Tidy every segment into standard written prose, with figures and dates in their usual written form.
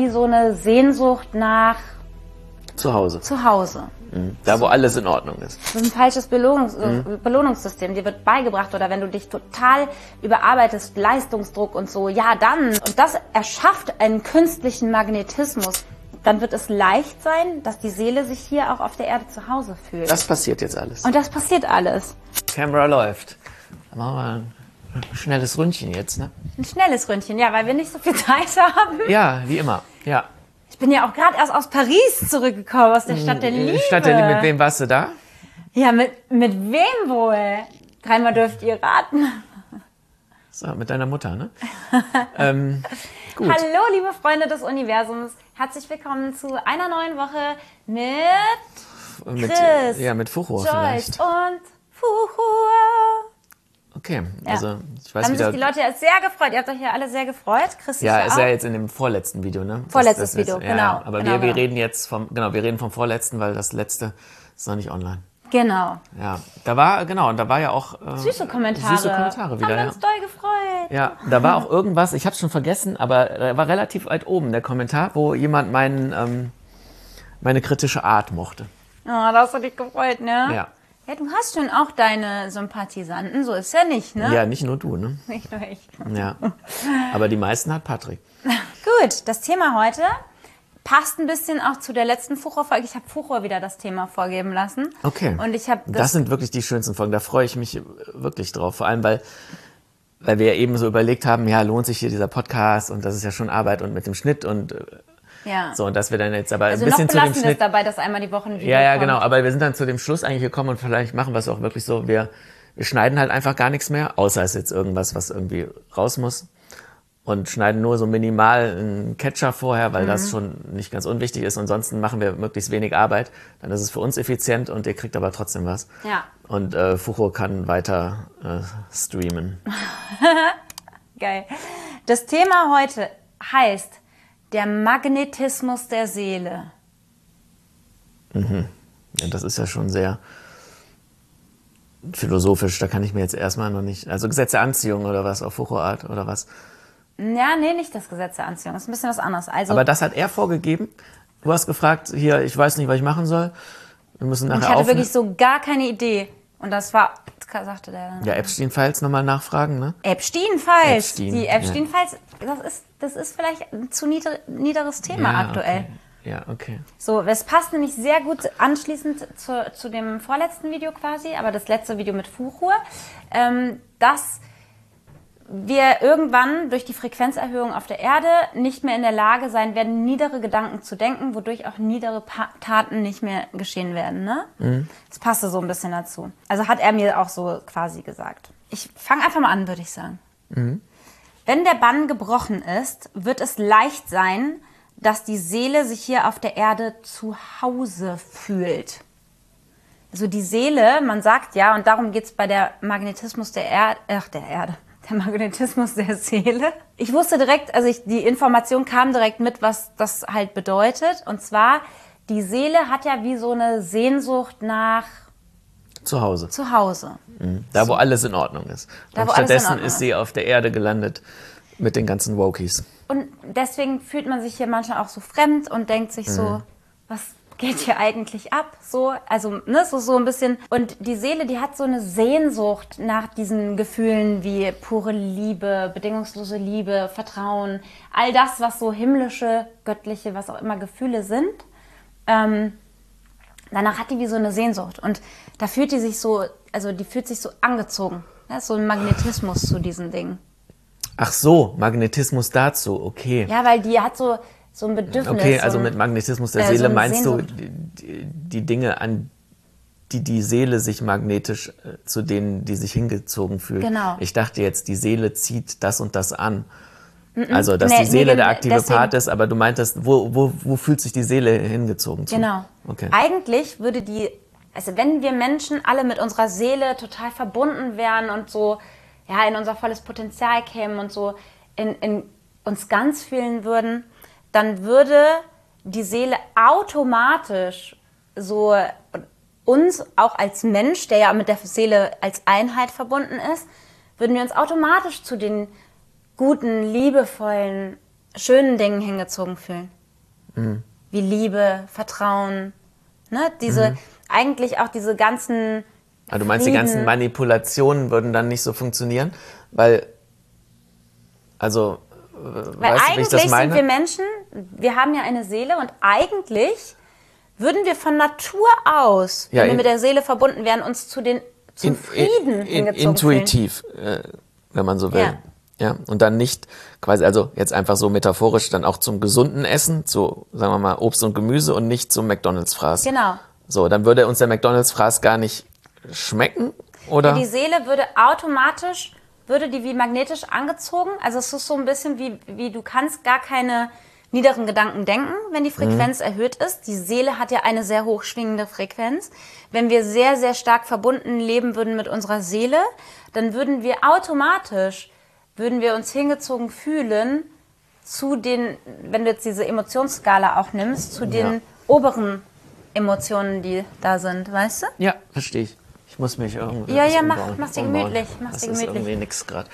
wie so eine Sehnsucht nach Zu Hause. Da, wo alles in Ordnung ist. Das ist ein falsches Belohnungssystem. Dir wird beigebracht, oder wenn du dich total überarbeitest, Leistungsdruck und so, ja dann. Und das erschafft einen künstlichen Magnetismus. Dann wird es leicht sein, dass die Seele sich hier auch auf der Erde zu Hause fühlt. Das passiert jetzt alles. Und das passiert alles. Kamera läuft. Dann machen wir ein schnelles Ründchen jetzt, ne? Ein schnelles Ründchen, ja, weil wir nicht so viel Zeit haben. Ja, wie immer, ja. Ich bin ja auch gerade erst aus Paris zurückgekommen, aus der Stadt der Liebe. Stadt der Liebe, mit wem warst du da? Ja, mit wem wohl? Dreimal dürft ihr raten. So, mit deiner Mutter, ne? Gut. Hallo, liebe Freunde des Universums. Herzlich willkommen zu einer neuen Woche mit Chris, mit Fuchur Joyce vielleicht. und Fuchur. Okay, Ja. also ich weiß Haben wieder. sich die Leute ja sehr gefreut. Ihr habt euch ja alle sehr gefreut. Chris Ja, ist ist ja auch. jetzt in dem vorletzten Video, ne? Vorletztes Video, ja, genau. Aber genau, wir reden jetzt wir reden vom vorletzten, weil das letzte ist noch nicht online. Genau. Ja, da war ja auch Süße Kommentare. Süße Kommentare wieder, Haben wir ja. uns doll gefreut. Ja, da war auch irgendwas, ich habe es schon vergessen, aber er war relativ weit oben, der Kommentar, wo jemand meine kritische Art mochte. Oh, da hast du dich gefreut, ne? Ja. Ja, du hast schon auch deine Sympathisanten, so ist ja nicht, ne? Ja, nicht nur du, ne? Nicht nur ich. Ja. Aber die meisten hat Patrick. Gut, das Thema heute passt ein bisschen auch zu der letzten Fuchur-Folge. Ich habe Fuchur wieder das Thema vorgeben lassen. Okay. Und ich habe das sind wirklich die schönsten Folgen, da freue ich mich wirklich drauf. Vor allem, weil wir ja eben so überlegt haben, ja, lohnt sich hier dieser Podcast und das ist ja schon Arbeit und mit dem Schnitt und ja. so, und dass wir dann jetzt aber Also ein bisschen noch zu dem belassen wir es Schnitt... dabei, dass einmal die Woche ein Video Ja, kommt. genau, aber wir sind dann zu dem Schluss eigentlich gekommen und vielleicht machen wir es auch wirklich so, wir schneiden halt einfach gar nichts mehr, außer es ist jetzt irgendwas, was irgendwie raus muss, und schneiden nur so minimal einen Catcher vorher, weil das schon nicht ganz unwichtig ist. Ansonsten machen wir möglichst wenig Arbeit, dann ist es für uns effizient und ihr kriegt aber trotzdem was. Ja. Und Fuchur kann weiter streamen. Geil. Das Thema heute heißt der Magnetismus der Seele. Ja, das ist ja schon sehr philosophisch, da kann ich mir jetzt erstmal noch nicht... Also Gesetz der Anziehung oder was, auf Fuchur-Art oder was? Ja, nee, nicht das Gesetz der Anziehung. Das ist ein bisschen was anderes. Also, Aber das hat er vorgegeben. Du hast gefragt, hier, ich weiß nicht, was ich machen soll. Wir müssen nachher ich hatte wirklich so gar keine Idee. Und das sagte der dann. Ja, Epstein-Files nochmal nachfragen, ne? Epstein-Files. Epstein, Die Epstein-Files, das ist vielleicht ein zu niederes Thema Ja, aktuell. Okay. Ja, okay. So, es passt nämlich sehr gut anschließend zu dem vorletzten Video quasi, aber das letzte Video mit Fuchur, dass wir irgendwann durch die Frequenzerhöhung auf der Erde nicht mehr in der Lage sein werden, niedere Gedanken zu denken, wodurch auch niedere Taten nicht mehr geschehen werden. Ne? Das passte so ein bisschen dazu. Also hat er mir auch so quasi gesagt. Ich fange einfach mal an, würde ich sagen. Wenn der Bann gebrochen ist, wird es leicht sein, dass die Seele sich hier auf der Erde zu Hause fühlt. Also die Seele, man sagt ja, und darum geht es bei der Magnetismus der Magnetismus der Seele. Ich wusste direkt, die Information kam direkt mit, was das halt bedeutet. Und zwar, die Seele hat ja wie so eine Sehnsucht nach Zu Hause. zu Hause. Da, wo alles in Ordnung ist. Da, Und wo alles in stattdessen Ordnung ist sie auf der Erde gelandet mit den ganzen Wokies. Und deswegen fühlt man sich hier manchmal auch so fremd und denkt sich so, was geht hier eigentlich ab? So, also, ne, so ein bisschen. Und die Seele, die hat so eine Sehnsucht nach diesen Gefühlen wie pure Liebe, bedingungslose Liebe, Vertrauen, all das, was so himmlische, göttliche, was auch immer Gefühle sind. Danach hat die wie so eine Sehnsucht. Und da fühlt die sich so, die fühlt sich so angezogen. Da ist so ein Magnetismus zu diesen Dingen. Ach so, Magnetismus dazu, okay. Ja, weil die hat so ein Bedürfnis. Okay, also mit Magnetismus der so Seele eine meinst Sehnsucht. du die Dinge, an die Seele sich magnetisch zu denen, die sich hingezogen fühlt. Genau. Ich dachte jetzt, die Seele zieht das und das an. Also, dass die Seele der aktive deswegen. Part ist, aber du meintest, wo fühlt sich die Seele hingezogen zu? Genau. Okay. Eigentlich würde wenn wir Menschen alle mit unserer Seele total verbunden wären und so, ja, in unser volles Potenzial kämen und so in uns ganz fühlen würden, dann würde die Seele automatisch so uns auch als Mensch, der ja mit der Seele als Einheit verbunden ist, würden wir uns automatisch zu den guten, liebevollen, schönen Dingen hingezogen fühlen. wie Liebe, Vertrauen, ne? Eigentlich auch diese ganzen Du meinst, die ganzen Manipulationen würden dann nicht so funktionieren? Weil weißt du, wie eigentlich ich das meine? sind wir Menschen, wir haben ja eine Seele und eigentlich würden wir von Natur aus, wenn wir mit der Seele verbunden wären, uns zum Frieden hingezogen intuitiv, wenn man so will. Ja. Und dann nicht quasi, also jetzt einfach so metaphorisch, dann auch zum gesunden Essen, zu, sagen wir mal, Obst und Gemüse und nicht zum McDonalds-Fraß. Genau. So, dann würde uns der McDonalds-Fraß gar nicht schmecken, oder? Die Seele würde automatisch, wie magnetisch angezogen. Also es ist so ein bisschen wie du kannst gar keine niederen Gedanken denken, wenn die Frequenz erhöht ist. Die Seele hat ja eine sehr hoch schwingende Frequenz. Wenn wir sehr, sehr stark verbunden leben würden mit unserer Seele, dann würden wir uns hingezogen fühlen zu den, wenn du jetzt diese Emotionsskala auch nimmst, zu den oberen Emotionen, die da sind, weißt du? Ja, verstehe ich. Ich muss mich irgendwie mach's dir gemütlich. Das ist irgendwie nix gerade.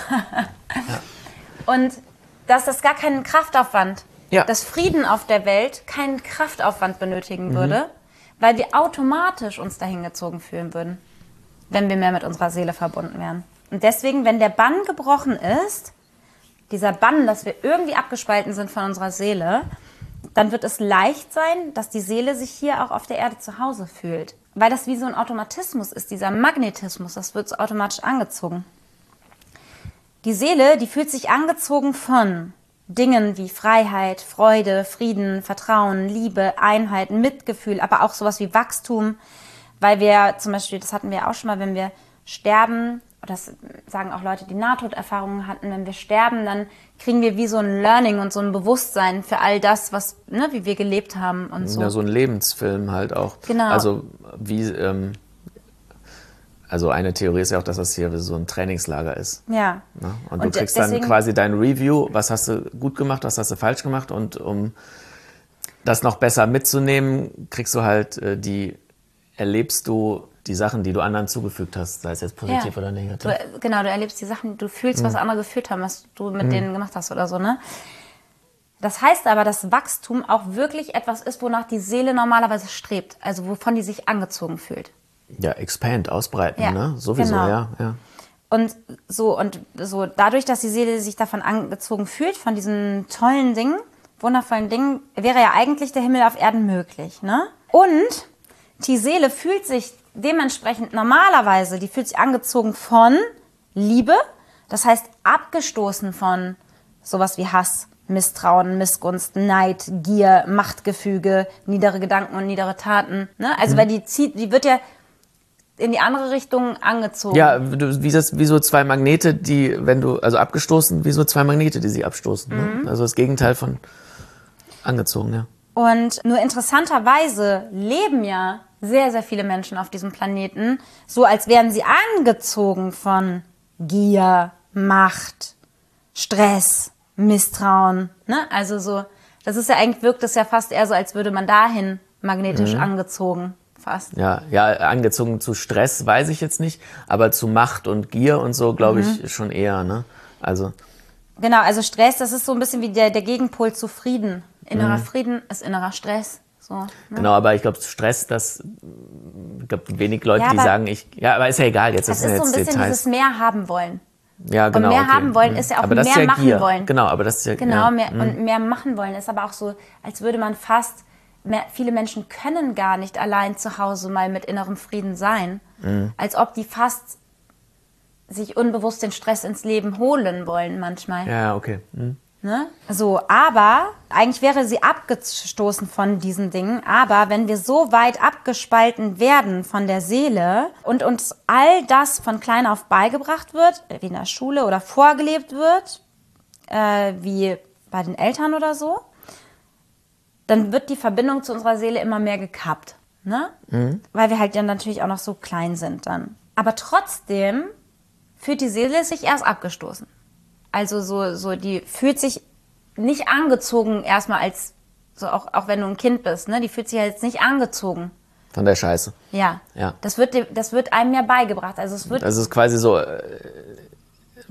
Und dass das gar keinen Kraftaufwand, dass Frieden auf der Welt keinen Kraftaufwand benötigen würde, weil wir automatisch uns dahin gezogen fühlen würden, wenn wir mehr mit unserer Seele verbunden wären. Und deswegen, wenn der Bann gebrochen ist, dieser Bann, dass wir irgendwie abgespalten sind von unserer Seele, dann wird es leicht sein, dass die Seele sich hier auch auf der Erde zu Hause fühlt. Weil das wie so ein Automatismus ist, dieser Magnetismus, das wird so automatisch angezogen. Die Seele, die fühlt sich angezogen von Dingen wie Freiheit, Freude, Frieden, Vertrauen, Liebe, Einheit, Mitgefühl, aber auch sowas wie Wachstum. Weil wir zum Beispiel, das hatten wir auch schon mal, wenn wir sterben, das sagen auch Leute, die Nahtoderfahrungen hatten, wenn wir sterben, dann kriegen wir wie so ein Learning und so ein Bewusstsein für all das, was, wie wir gelebt haben und so. Ja, so ein Lebensfilm halt auch. Genau. Also also eine Theorie ist ja auch, dass das hier so ein Trainingslager ist. Ja. Ne? Und du kriegst dann quasi dein Review, was hast du gut gemacht, was hast du falsch gemacht, und um das noch besser mitzunehmen, kriegst du halt erlebst du die Sachen, die du anderen zugefügt hast, sei es jetzt positiv oder negativ. Du erlebst die Sachen, du fühlst, was andere gefühlt haben, was du mit denen gemacht hast oder so, ne? Das heißt aber, dass Wachstum auch wirklich etwas ist, wonach die Seele normalerweise strebt, also wovon die sich angezogen fühlt. Ja, expand, ausbreiten, ne? Sowieso, genau. Ja. Und so dadurch, dass die Seele sich davon angezogen fühlt, von diesen tollen Dingen, wundervollen Dingen, wäre ja eigentlich der Himmel auf Erden möglich, ne? Und die Seele fühlt sich dementsprechend normalerweise, die fühlt sich angezogen von Liebe, das heißt abgestoßen von sowas wie Hass, Misstrauen, Missgunst, Neid, Gier, Machtgefüge, niedere Gedanken und niedere Taten. Ne? Also weil die wird ja in die andere Richtung angezogen. Ja, wie so zwei Magnete, abgestoßen, wie so zwei Magnete, die sie abstoßen. Ne? Also das Gegenteil von angezogen, ja. Und nur interessanterweise leben ja sehr, sehr viele Menschen auf diesem Planeten so, als wären sie angezogen von Gier, Macht, Stress, Misstrauen. Ne? Also so, das ist ja eigentlich, wirkt es ja fast eher so, als würde man dahin magnetisch angezogen. Fast. Ja, angezogen zu Stress weiß ich jetzt nicht, aber zu Macht und Gier und so glaube ich schon eher, ne? Also. Genau, also Stress, das ist so ein bisschen wie der Gegenpol zu Frieden. Innerer Frieden ist innerer Stress. So, ne? Genau, aber ich glaube, Stress, ich glaube, wenig Leute, die sagen, aber ist ja egal, jetzt das ist so jetzt ein bisschen Details. dieses mehr haben wollen. Ja, genau. Und mehr haben wollen ist ja auch aber mehr das ist ja machen Gier. wollen. Genau, aber das ist ja Genau, und mehr machen wollen ist aber auch so, als würde man viele Menschen können gar nicht allein zu Hause mal mit innerem Frieden sein. Als ob die fast sich unbewusst den Stress ins Leben holen wollen manchmal. Ja, okay. Ne? So, aber eigentlich wäre sie abgestoßen von diesen Dingen. Aber wenn wir so weit abgespalten werden von der Seele und uns all das von klein auf beigebracht wird, wie in der Schule oder vorgelebt wird, wie bei den Eltern oder so, dann wird die Verbindung zu unserer Seele immer mehr gekappt. Ne? Weil wir halt dann natürlich auch noch so klein sind dann. Aber trotzdem fühlt die Seele sich erst abgestoßen. Also so die fühlt sich nicht angezogen erstmal als, so auch wenn du ein Kind bist, ne? Die fühlt sich jetzt nicht angezogen. Von der Scheiße. Ja. Das wird einem ja beigebracht. Also es ist quasi so,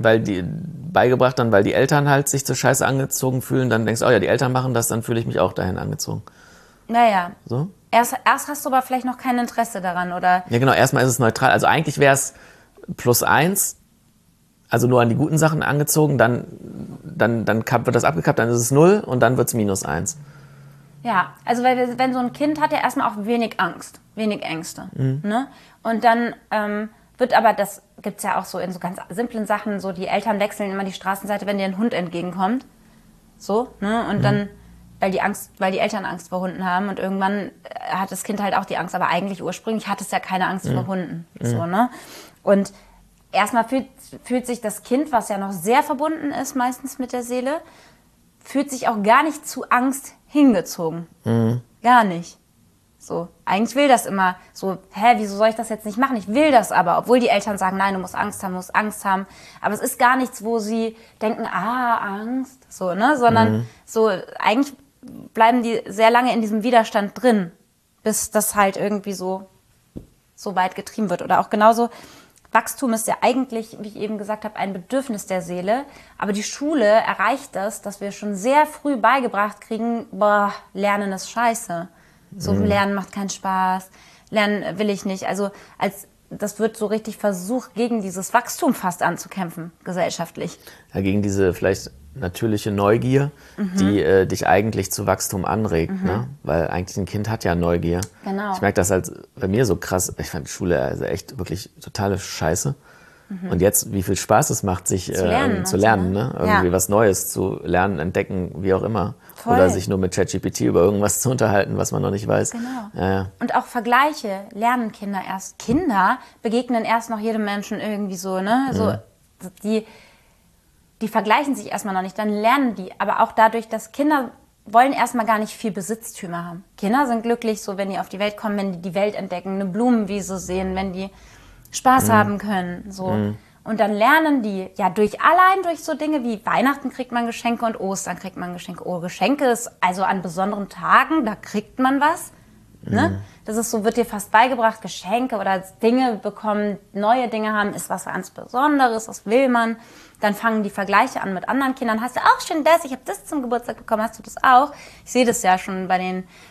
weil die Eltern halt sich zur Scheiße angezogen fühlen, dann denkst du, oh ja, die Eltern machen das, dann fühle ich mich auch dahin angezogen. Naja. So? Erst hast du aber vielleicht noch kein Interesse daran, oder? Ja, genau, erstmal ist es neutral. Also eigentlich wäre es +1, also nur an die guten Sachen angezogen, dann wird das abgekappt, dann ist es 0 und dann wird es -1. Ja, also wenn so ein Kind hat ja erstmal auch wenig Angst, wenig Ängste. Ne? Und dann wird aber, das gibt's ja auch so in so ganz simplen Sachen, so die Eltern wechseln immer die Straßenseite, wenn dir ein Hund entgegenkommt. So, ne? Und dann, weil die Eltern Angst vor Hunden haben und irgendwann hat das Kind halt auch die Angst, aber eigentlich ursprünglich hat es ja keine Angst vor Hunden. So, ne? Und erstmal fühlt sich das Kind, was ja noch sehr verbunden ist, meistens mit der Seele, fühlt sich auch gar nicht zu Angst hingezogen. Gar nicht. So, eigentlich will das immer so, wieso soll ich das jetzt nicht machen? Ich will das aber, obwohl die Eltern sagen, nein, du musst Angst haben. Aber es ist gar nichts, wo sie denken, Angst, so, ne? Sondern so, eigentlich bleiben die sehr lange in diesem Widerstand drin, bis das halt irgendwie so weit getrieben wird. Oder auch genauso, Wachstum ist ja eigentlich, wie ich eben gesagt habe, ein Bedürfnis der Seele. Aber die Schule erreicht das, dass wir schon sehr früh beigebracht kriegen, Lernen ist scheiße. So, Lernen macht keinen Spaß, Lernen will ich nicht. Also das wird so richtig versucht, gegen dieses Wachstum fast anzukämpfen, gesellschaftlich. Ja, gegen diese vielleicht natürliche Neugier, die dich eigentlich zu Wachstum anregt. Ne? Weil eigentlich ein Kind hat ja Neugier. Genau. Ich merke das halt bei mir so krass. Ich fand Schule also echt wirklich totale Scheiße. Und jetzt, wie viel Spaß es macht, sich zu lernen, ne? Irgendwie was Neues zu lernen, entdecken, wie auch immer. Voll. Oder sich nur mit ChatGPT über irgendwas zu unterhalten, was man noch nicht weiß. Genau. Ja. Und auch Vergleiche lernen Kinder erst. Kinder begegnen erst noch jedem Menschen irgendwie so, ne? So, die vergleichen sich erstmal noch nicht, dann lernen die. Aber auch dadurch, dass Kinder wollen erstmal gar nicht viel Besitztümer haben. Kinder sind glücklich, so wenn die auf die Welt kommen, wenn die die Welt entdecken, eine Blumenwiese sehen, wenn die Spaß haben können, so. Und dann lernen die, ja, allein durch so Dinge wie Weihnachten kriegt man Geschenke und Ostern kriegt man Geschenke. Geschenke ist also an besonderen Tagen, da kriegt man was, ne? Das ist so, wird dir fast beigebracht, Geschenke oder Dinge bekommen, neue Dinge haben, ist was ganz Besonderes, das will man. Dann fangen die Vergleiche an mit anderen Kindern. Hast du auch schon das? Ich habe das zum Geburtstag bekommen, hast du das auch? Ich sehe das ja schon bei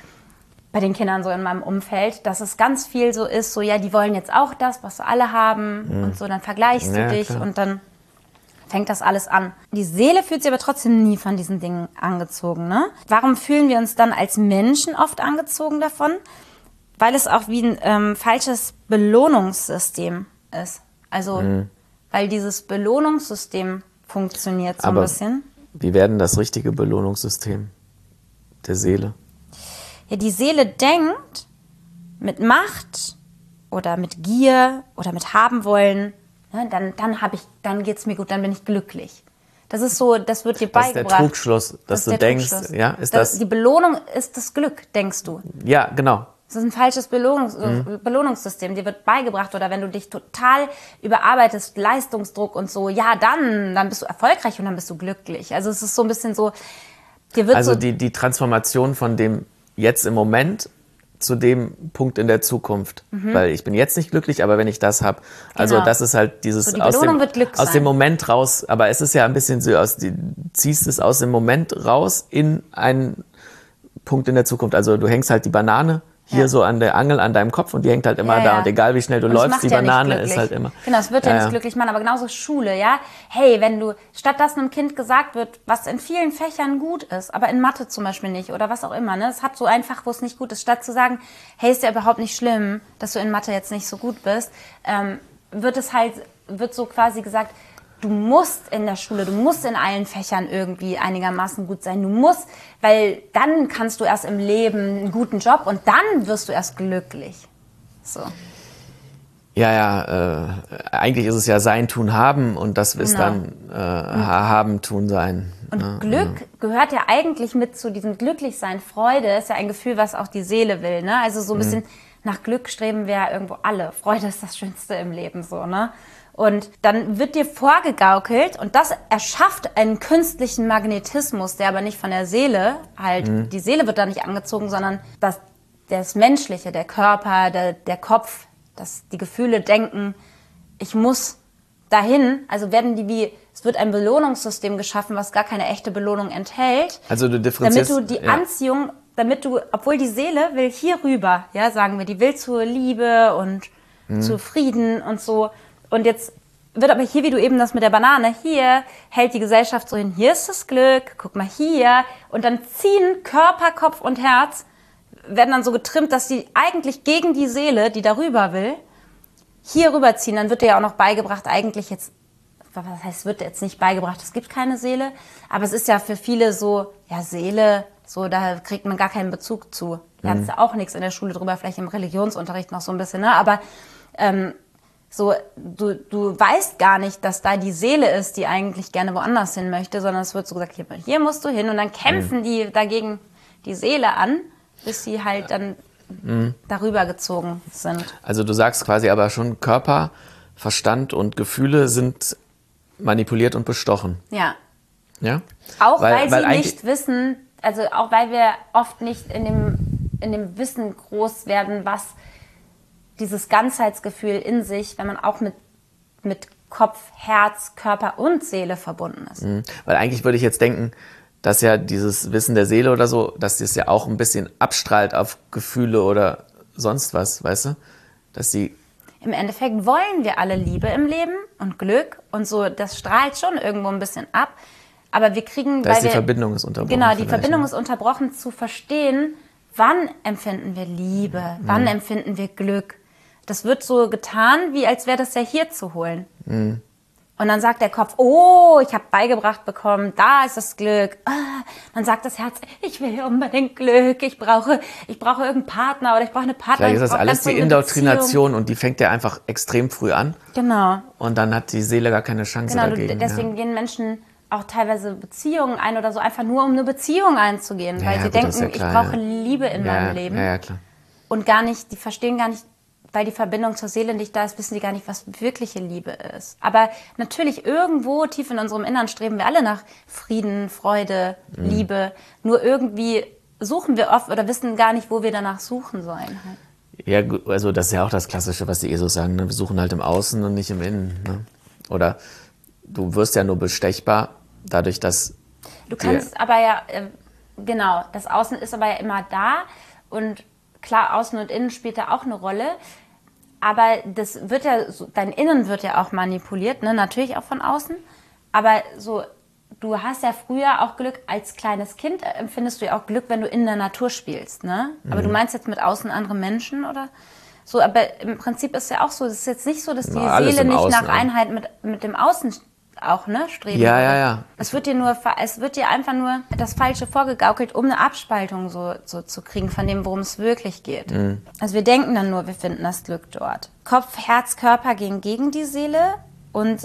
den Kindern so in meinem Umfeld, dass es ganz viel so ist, so ja, die wollen jetzt auch das, was alle haben und so, dann vergleichst du dich und dann fängt das alles an. Die Seele fühlt sich aber trotzdem nie von diesen Dingen angezogen, ne? Warum fühlen wir uns dann als Menschen oft angezogen davon? Weil es auch wie ein falsches Belohnungssystem ist. Also, weil dieses Belohnungssystem funktioniert so ein bisschen. Wie werden das richtige Belohnungssystem der Seele? Ja, die Seele denkt mit Macht oder mit Gier oder mit haben wollen, ne, dann geht's mir gut, dann bin ich glücklich. Das ist so, das wird dir beigebracht. Das ist der Trugschluss, dass du denkst, ja, ist das? Die Belohnung ist das Glück, denkst du. Ja, genau. Das ist ein falsches Belohnungssystem. Dir wird beigebracht, oder wenn du dich total überarbeitest, Leistungsdruck und so, ja, dann bist du erfolgreich und dann bist du glücklich. Also es ist so ein bisschen so, dir wird also so... die Transformation von dem jetzt im Moment zu dem Punkt in der Zukunft. Weil ich bin jetzt nicht glücklich, aber wenn ich das habe, also das ist halt dieses so, die Belohnung wird Glück aus dem Moment raus, aber es ist ja ein bisschen so, ziehst es aus dem Moment raus in einen Punkt in der Zukunft. Also du hängst halt die Banane hier so an der Angel an deinem Kopf und die hängt halt immer da und egal wie schnell du läufst, die Banane ist halt immer. Genau, es wird ja nicht glücklich machen, aber genauso Schule, ja. Hey, wenn du, statt dass einem Kind gesagt wird, was in vielen Fächern gut ist, aber in Mathe zum Beispiel nicht oder was auch immer, ne, es hat so einfach, wo es nicht gut ist, statt zu sagen, hey, ist ja überhaupt nicht schlimm, dass du in Mathe jetzt nicht so gut bist, wird so quasi gesagt, du musst in der Schule, du musst in allen Fächern irgendwie einigermaßen gut sein. Du musst, weil dann kannst du erst im Leben einen guten Job und dann wirst du erst glücklich. So. Ja, eigentlich ist es ja sein, tun, haben und das ist dann haben, tun, sein. Und Glück gehört ja eigentlich mit zu diesem Glücklichsein. Freude ist ja ein Gefühl, was auch die Seele will, ne? Also so ein bisschen nach Glück streben wir ja irgendwo alle. Freude ist das Schönste im Leben, so, ne? Und dann wird dir vorgegaukelt und das erschafft einen künstlichen Magnetismus, der aber nicht von der Seele, die Seele wird da nicht angezogen, sondern das Menschliche, der Körper, der Kopf, die Gefühle denken, ich muss dahin, also werden es wird ein Belohnungssystem geschaffen, was gar keine echte Belohnung enthält. Also du differenzierst. Damit du die Anziehung, obwohl die Seele will hier rüber, ja, sagen wir, die will zur Liebe und zu Frieden und so. Und jetzt wird aber hier, wie du eben das mit der Banane, hier hält die Gesellschaft so hin, hier ist das Glück, guck mal hier. Und dann ziehen Körper, Kopf und Herz, werden dann so getrimmt, dass die eigentlich gegen die Seele, die darüber will, hier rüberziehen. Dann wird dir ja auch noch beigebracht, eigentlich jetzt, was heißt, wird jetzt nicht beigebracht, es gibt keine Seele. Aber es ist ja für viele so, ja, Seele, so, da kriegt man gar keinen Bezug zu. Lernst ja auch nichts in der Schule drüber, vielleicht im Religionsunterricht noch so ein bisschen, ne? Aber so, du weißt gar nicht, dass da die Seele ist, die eigentlich gerne woanders hin möchte, sondern es wird so gesagt, hier musst du hin. Und dann kämpfen die dagegen die Seele an, bis sie halt dann darüber gezogen sind. Also du sagst quasi aber schon, Körper, Verstand und Gefühle sind manipuliert und bestochen. Ja. Ja? Auch weil sie nicht wissen, also auch weil wir oft nicht in dem Wissen groß werden, was dieses Ganzheitsgefühl in sich, wenn man auch mit Kopf, Herz, Körper und Seele verbunden ist. Weil eigentlich würde ich jetzt denken, dass ja dieses Wissen der Seele oder so, dass das ja auch ein bisschen abstrahlt auf Gefühle oder sonst was, weißt du? Dass die im Endeffekt wollen wir alle Liebe im Leben und Glück und so, das strahlt schon irgendwo ein bisschen ab, aber wir kriegen, die Verbindung ist unterbrochen. Genau, die Verbindung ist unterbrochen, zu verstehen, wann empfinden wir Liebe, wann empfinden wir Glück. Das wird so getan, wie als wäre das ja hier zu holen. Und dann sagt der Kopf, oh, ich habe beigebracht bekommen, da ist das Glück. Dann sagt das Herz, ich will unbedingt Glück, ich brauche irgendeinen Partner oder ich brauche eine Partnerin. Vielleicht ist das alles die Indoktrination und die fängt ja einfach extrem früh an. Genau. Und dann hat die Seele gar keine Chance dagegen. Deswegen gehen Menschen auch teilweise Beziehungen ein oder so, einfach nur um eine Beziehung einzugehen, weil sie denken, ich brauche Liebe in meinem Leben. Ja, klar. Und gar nicht, die verstehen gar nicht, weil die Verbindung zur Seele nicht da ist, wissen die gar nicht, was wirkliche Liebe ist. Aber natürlich irgendwo tief in unserem Innern streben wir alle nach Frieden, Freude, Liebe. Nur irgendwie suchen wir oft oder wissen gar nicht, wo wir danach suchen sollen. Ja, also das ist ja auch das Klassische, was die Jesus sagen, ne? Wir suchen halt im Außen und nicht im Innen. Ne? Oder du wirst ja nur bestechbar dadurch, dass du kannst aber ja, genau, das Außen ist aber ja immer da und klar, Außen und Innen spielt da auch eine Rolle, aber das wird ja, dein Innen wird ja auch manipuliert, ne? Natürlich auch von außen, aber so, du hast ja früher auch Glück, als kleines Kind empfindest du ja auch Glück, wenn du in der Natur spielst, ne? Aber du meinst jetzt mit außen andere Menschen oder so, aber im Prinzip ist ja auch so, es ist jetzt nicht so, dass die Seele nicht nach Einheit mit dem Außen auch, ne, streben. Ja. Es wird dir einfach nur das Falsche vorgegaukelt, um eine Abspaltung so zu kriegen von dem, worum es wirklich geht. Also wir denken dann nur, wir finden das Glück dort. Kopf, Herz, Körper gehen gegen die Seele und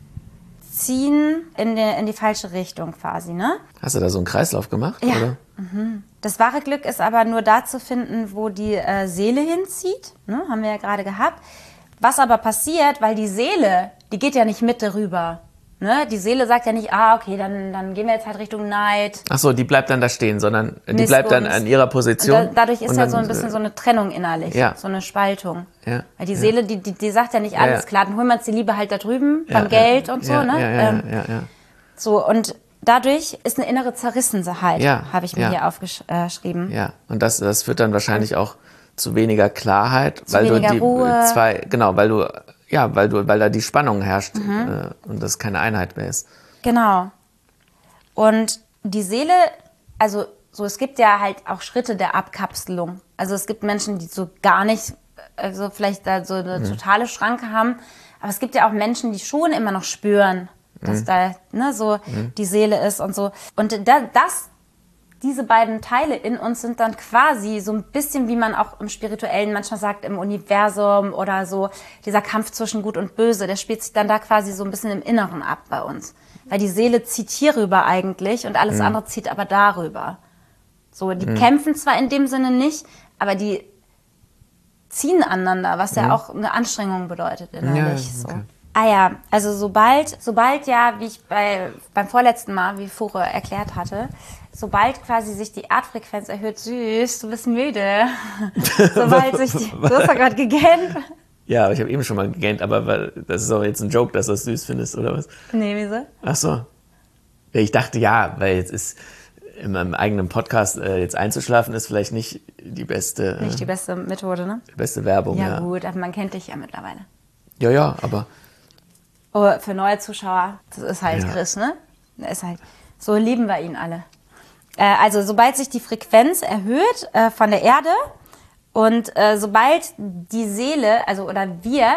ziehen in die falsche Richtung quasi, ne? Hast du da so einen Kreislauf gemacht? Ja. Oder? Das wahre Glück ist aber nur da zu finden, wo die Seele hinzieht, ne? Haben wir ja gerade gehabt. Was aber passiert, weil die Seele, die geht ja nicht mit darüber. Ne? Die Seele sagt ja nicht, okay, dann gehen wir jetzt halt Richtung Neid. Ach so, die bleibt dann da stehen, sondern die bleibt dann an ihrer Position. Dadurch ist ja so ein bisschen so eine Trennung innerlich, so eine Spaltung. Ja. Weil die Seele, die sagt ja nicht alles klar, dann holen wir uns die Liebe halt da drüben, beim Geld und so. Ne? So, und dadurch ist eine innere Zerrissenheit, habe ich mir hier aufgeschrieben. Ja, und das führt dann wahrscheinlich auch zu weniger Klarheit, weil weniger Ruhe. Weil da die Spannung herrscht und das keine Einheit mehr ist. Genau. Und die Seele, also so, es gibt ja halt auch Schritte der Abkapselung. Also es gibt Menschen, die so gar nicht, also vielleicht da so eine totale Schranke haben, aber es gibt ja auch Menschen, die schon immer noch spüren, dass da die Seele ist und so. Und diese beiden Teile in uns sind dann quasi so ein bisschen, wie man auch im Spirituellen manchmal sagt, im Universum oder so, dieser Kampf zwischen Gut und Böse, der spielt sich dann da quasi so ein bisschen im Inneren ab bei uns. Weil die Seele zieht hierüber eigentlich und alles andere zieht aber darüber. So, die kämpfen zwar in dem Sinne nicht, aber die ziehen aneinander, was ja auch eine Anstrengung bedeutet innerlich. Ja, okay. So. Also sobald ja, wie ich beim vorletzten Mal, wie Fure erklärt hatte, sobald quasi sich die Erdfrequenz erhöht, süß, du bist müde. Du hast ja gerade gegähnt. Ja, aber ich habe eben schon mal gegähnt, aber das ist doch jetzt ein Joke, dass du es süß findest, oder was? Nee, wieso? Ach so. Ja, ich dachte, ja, weil jetzt ist in meinem eigenen Podcast jetzt einzuschlafen ist vielleicht nicht die beste... Nicht die beste Methode, ne? Die beste Werbung, ja. Ja gut, aber man kennt dich ja mittlerweile. Ja, aber... Oh, für neue Zuschauer, das ist halt Chris, ne? Das ist halt, so lieben wir ihn alle. Also sobald sich die Frequenz erhöht von der Erde und sobald die Seele, also oder wir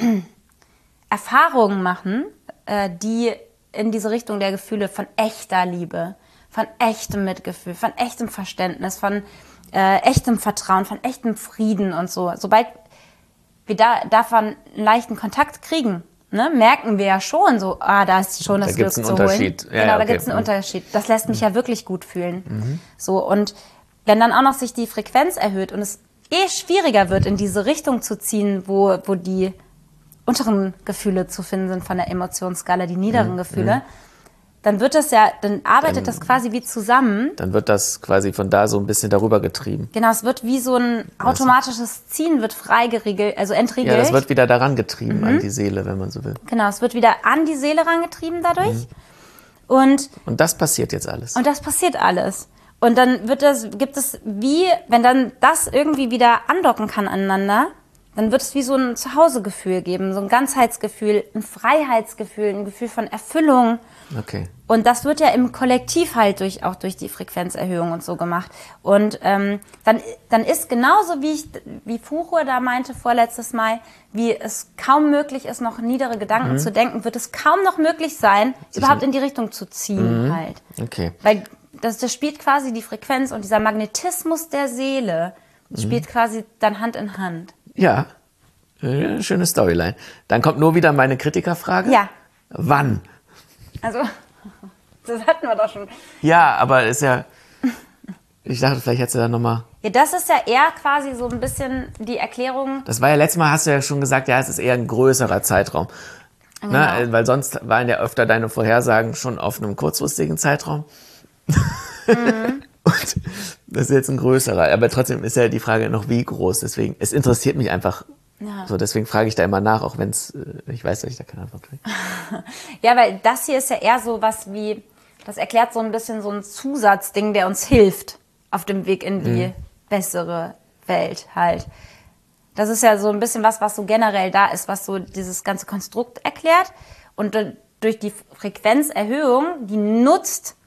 Erfahrungen machen, die in diese Richtung der Gefühle von echter Liebe, von echtem Mitgefühl, von echtem Verständnis, von echtem Vertrauen, von echtem Frieden und so. Sobald wir davon einen leichten Kontakt kriegen, ne, merken wir ja schon so, da ist schon das Glück zu holen. Da gibt es einen Unterschied. Ja, da gibt es einen Unterschied. Das lässt mich ja wirklich gut fühlen. So, und wenn dann auch noch sich die Frequenz erhöht und es schwieriger wird, in diese Richtung zu ziehen, wo die unteren Gefühle zu finden sind von der Emotionsskala, die niederen Gefühle, dann arbeitet das quasi wie zusammen. Dann wird das quasi von da so ein bisschen darüber getrieben. Genau, es wird wie so ein automatisches Ziehen wird freigeregelt, also entriegelt. Ja, das wird wieder daran getrieben, an die Seele, wenn man so will. Genau, es wird wieder an die Seele rangetrieben dadurch. Und das passiert jetzt alles. Und das passiert alles. Und dann gibt es wie, wenn dann das irgendwie wieder andocken kann aneinander, dann wird es wie so ein Zuhausegefühl geben, so ein Ganzheitsgefühl, ein Freiheitsgefühl, ein Gefühl von Erfüllung. Okay. Und das wird ja im Kollektiv halt auch durch die Frequenzerhöhung und so gemacht. Und dann ist genauso, wie Fuchur da meinte vorletztes Mal, wie es kaum möglich ist, noch niedere Gedanken zu denken, wird es kaum noch möglich sein, überhaupt in die Richtung zu ziehen halt. Okay. Weil das spielt quasi die Frequenz und dieser Magnetismus der Seele spielt quasi dann Hand in Hand. Ja, schöne Storyline. Dann kommt nur wieder meine Kritikerfrage. Ja. Wann? Also, das hatten wir doch schon. Ja, aber ist ja... Ich dachte, vielleicht hättest du da nochmal... Ja, das ist ja eher quasi so ein bisschen die Erklärung... Das war ja letztes Mal, hast du ja schon gesagt, ja, es ist eher ein größerer Zeitraum. Genau. Ne? Weil sonst waren ja öfter deine Vorhersagen schon auf einem kurzfristigen Zeitraum. Und das ist jetzt ein größerer. Aber trotzdem ist ja die Frage noch, wie groß. Deswegen, es interessiert mich einfach... Ja. So, deswegen frage ich da immer nach, auch wenn ich weiß, dass ich da keine Antwort kriege. Ja, weil das hier ist ja eher so was wie, das erklärt so ein bisschen so ein Zusatzding, der uns hilft auf dem Weg in die bessere Welt halt. Das ist ja so ein bisschen was so generell da ist, was so dieses ganze Konstrukt erklärt. Und durch die Frequenzerhöhung, die nutzt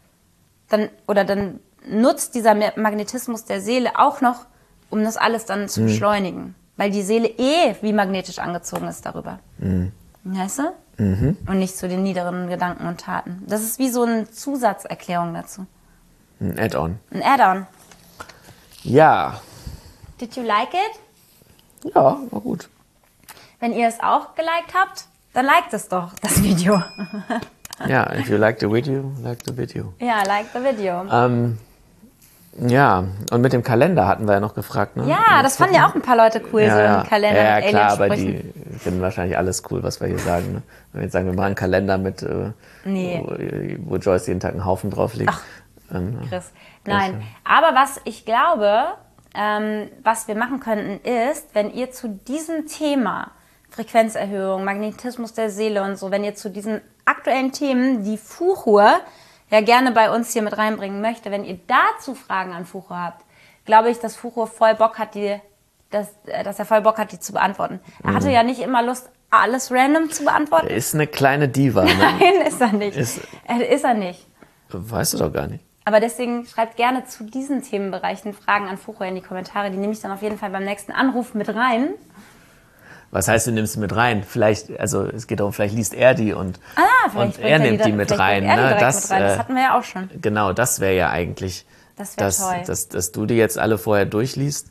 dieser Magnetismus der Seele auch noch, um das alles dann zu beschleunigen. Weil die Seele wie magnetisch angezogen ist darüber. Weißt du? Und nicht zu den niederen Gedanken und Taten. Das ist wie so eine Zusatzerklärung dazu. Ein Add-on. Ein Add-on. Ja. Did you like it? Ja, war gut. Wenn ihr es auch geliked habt, dann liked es doch, das Video. Ja, if you like the video, like the video. Ja, like the video. Ja, und mit dem Kalender hatten wir ja noch gefragt, ne? Ja, das fanden ja auch ein paar Leute cool, so im Kalender ja, mit klar, aber Aliensprüchen. die finden wahrscheinlich alles cool, was wir hier sagen. Ne? Wenn wir jetzt sagen, wir machen einen Kalender mit, wo Joyce jeden Tag einen Haufen drauf liegt. Ach, Chris. Nein, aber was ich glaube, was wir machen könnten, ist, wenn ihr zu diesem Thema Frequenzerhöhung, Magnetismus der Seele und so, wenn ihr zu diesen aktuellen Themen, die Fuchur ja gerne bei uns hier mit reinbringen möchte, wenn ihr dazu Fragen an Fuchur habt, glaube ich, dass Fuchur voll Bock hat, dass er voll Bock hat, die zu beantworten. Er hatte ja nicht immer Lust, alles random zu beantworten. Er ist eine kleine Diva, ne? Nein, ist er nicht. Ist er nicht. Weißt du doch gar nicht. Aber deswegen schreibt gerne zu diesen Themenbereichen Fragen an Fuchur in die Kommentare. Die nehme ich dann auf jeden Fall beim nächsten Anruf mit rein. Was heißt, du nimmst mit rein? Vielleicht, also es geht darum, vielleicht liest er die und er nimmt die mit rein. Ne? Das hatten wir ja auch schon. Genau, das wäre ja eigentlich, das wäre toll. Dass du die jetzt alle vorher durchliest.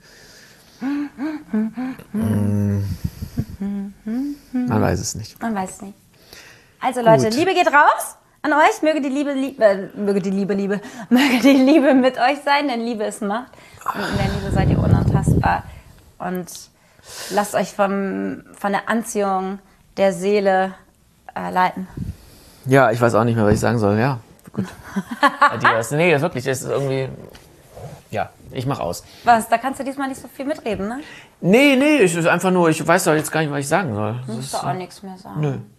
Man weiß es nicht. Man weiß es nicht. Also Leute, Liebe geht raus an euch. Möge die Liebe mit euch sein, denn Liebe ist Macht. Und in der Liebe seid ihr unantastbar. Und lasst euch von der Anziehung der Seele leiten. Ja, ich weiß auch nicht mehr, was ich sagen soll. Ja, gut. Nee, wirklich, es ist irgendwie... Ja. Ich mach aus. Was? Da kannst du diesmal nicht so viel mitreden, ne? Nee, ich ist einfach nur, ich weiß doch jetzt gar nicht, was ich sagen soll. Du musst doch auch nichts mehr sagen. Nö.